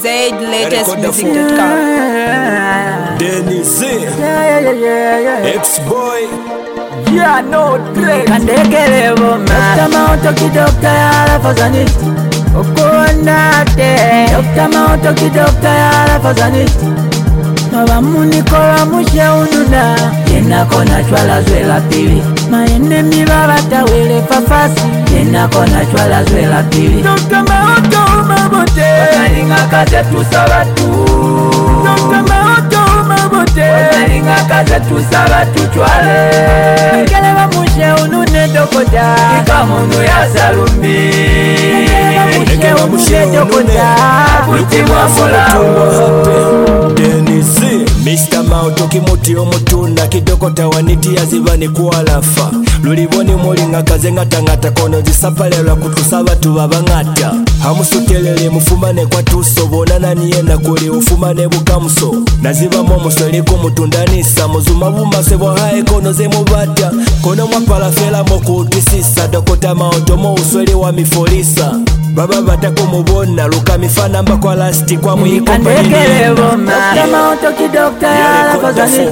ZLatestmusic.com. Dennis X-Boy no drink Kandekele boma Dr. Maotoki Dr. Yala Fazanit Okuandate Dr. Maotoki Dr. Yala Fazanit Mabamuni kola mushe ununa Yena kona chwala zwela pili Maene mibabata wele fafasi Yena kona chwala zwela pili Dr. Maoto mabote Wanalinga kaze tusabatu Dr. Maoto mabote Wanalinga kaze tusabatu chwale Kele bamushe unune dokoda Kika munu ya salumbi Kele bamushe unune dokoda Kuti mwamula Dennis Mr. Maotoki muti omutunda kidokota waniti yazibani kualafa Luliboni mulinga kaze ngata kono zisapalelwa kutusaba tubabangata Hamusutelele mufumane kwa tuso bonana niyenda kuli ufumane bukamuso Nazibamu musweli kumutundanisa muzuma bumasebo hae kono ze mubata Kono mwapalafela mokutisisa dokota Maoto mo usweli wa mifolisa Baba batako mubona luka mifana mba kwa lasti kwa Kandekele boma Dr. Maotoki Dr. Yala Fazanit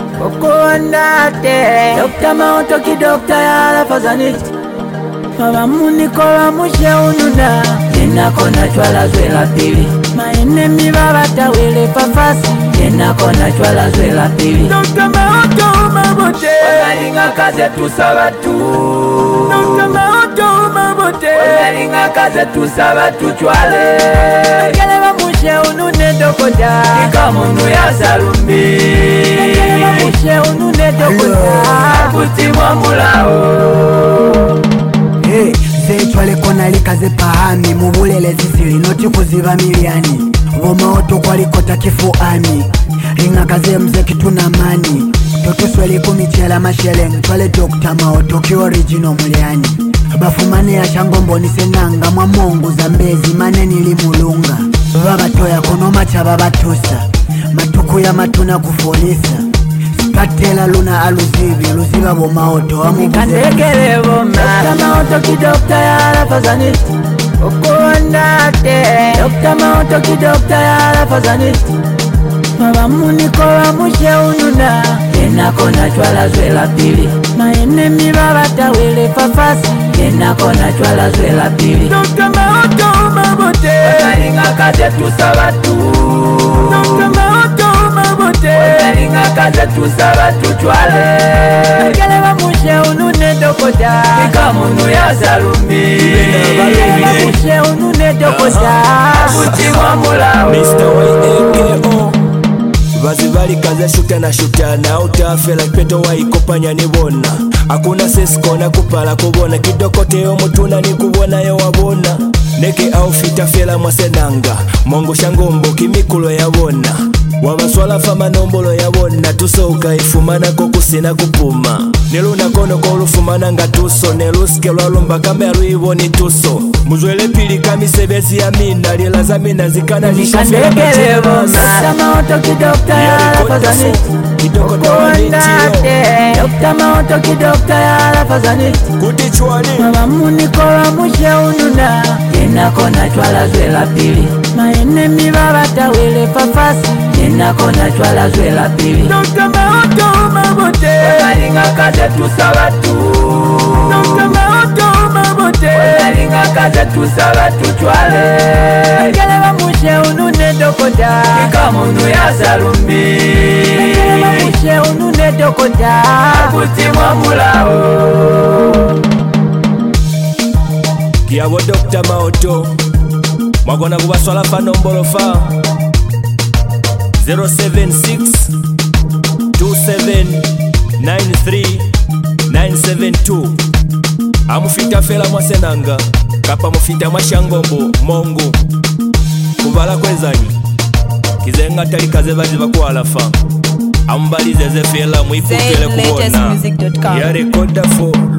Okuandate Dr. Maotoki Dr. Yala Fazanit Mabamuni kola mushe ununa Yena kona chwala zwela pili Maene mibabata wele fafasi Yena kona chwala zwela pili Dr. Maoto mabote Wanalinga kaze tusabatu Dr. Maoto mabote Wanalinga kaze tusabatu chwale Kele bamushe unune dokoda Kika munu ya salumbi Kele bamushe unune dokoda Kuti mwamulao Zechwale kona likaze pahami Mubulele zizili noti kuziba miliani Vomaoto kwa likota kifuani Ringa kaze mze kituna mani Totuswele kumichela masheleng Twale Dr. Maotoki original muliani Bafumane ya shangombo nisenanga Mwa mongu za mbezi mane nilimulunga Babatoya kono macha babatusa Matuku ya matuna kufolisa Patela luna aluzibi Luziba bo Maoto amubuze Kandekele boma Dr. Maotoki Dr. Yala Fazanit Okuandate Dr. Maotoki Dr. Yala Fazanit Mabamuni kola mushe ununa Yena kona chwala zwela pili Maene mibabata wele fafasi Yena kona chwala zwela pili Dr. Maoto mabote Wanalinga kaze tusabatu Dr. Maoto mabote Wanalinga kaze tusabatu chwale Kele bamushe unune dokoda Kika munu ya salumbi Kele bamushe unune dokoda Kuti mwamulao Mr. YAKO Vazivali kaze shutana utafela kipeto waikopanya nibona Hakuna sesikona kupala kubona Kidokote yo mutuna ni kubona yo wabona Neke au fitafela mwasenanga Mongo shangombo kimikulo yabona Wabaswala fama nombolo yabona Tusoka ifumana kokusina kupuma Neluna kono kolufumana nga tuso Neluske lwalumba kame aluiboni tuso Muzwele pili kamisebezi ya mina Lila za mina zikana lishafela Kandekele boma Dr. Maotoki Dr. Yala Fazanit Okuandate Dr. Maotoki Dr. Yala Fazanit Kuti chwani Mabamuni kola mushe ununa Yena kona chwala zwela pili Maene mibabata wele fafasi Yena kona chwala zwela pili Dr. Maoto mabote Wanalinga kaze tusabatu Dr. Maoto mabote Wanalinga kaze tusabatu chwale Kele bamushe unune dokoda Kika munu ya salumbi Kele bamushe unune dokoda Kuti mwamulao Yabo Dr. Maoto Mwagona kubaswala fa nombolo fa 076 27 93 972 Amufita fela mwasenanga Kapa mufita mwashangombo mongo Kuvala kwezanyi Kizenga tali kaze baziba kualafa Ambalize ze fela mwipukele kubona ZLatestmusic.com. Ya rekoda fo